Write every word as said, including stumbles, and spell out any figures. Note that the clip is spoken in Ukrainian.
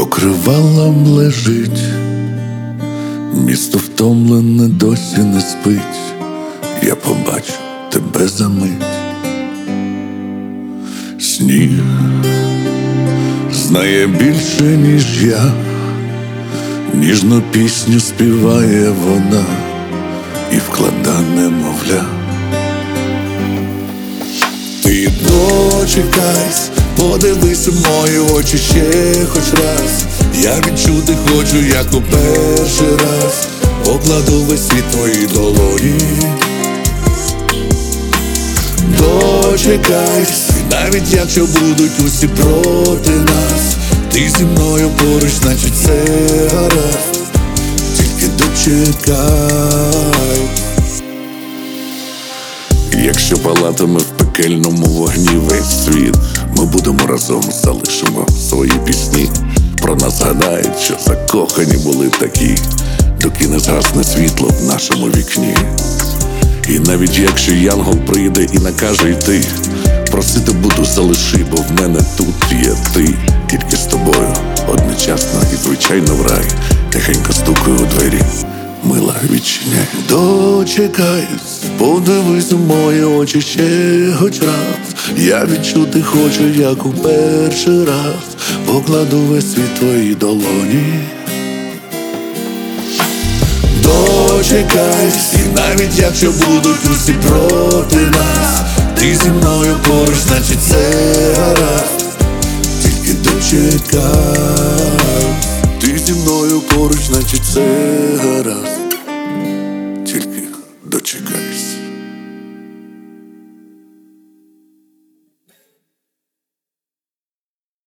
покривалом лежить, місто втомлене, досі не спить. Я побачу тебе за мить. Сніг знає більше, ніж я, ніжну пісню співає вона і вклада немовля. Ти дочекайся, подивись у мої очі ще хоч раз. Я відчути хочу, як у перший раз. Покладу весь світ в твої долоні. Дочекайся, навіть якщо будуть усі проти нас, ти зі мною поруч, значить все гаразд. Тільки дочекай. Якщо палатиме в пекельному вогні весь світ, ми будемо разом, залишимо свої пісні. Про нас згадають, що закохані були такі, доки не згасне світло в нашому вікні. І навіть якщо янгол прийде і накаже йти, просити буду, залиши, бо в мене тут є ти. Тільки з тобою одночасно і звичайно в рай. Тихенько стукаю у двері, мила, відчиняй. Дочекаюсь, подивись у мої очі ще хоч раз. Я відчути хочу, як у перший раз. Покладу весь світ в твої долоні. Дочекайся, і навіть якщо будуть усі проти нас, ти зі мною поруч, значить все гаразд. Тільки дочекай. Ти зі мною поруч, значить все гаразд.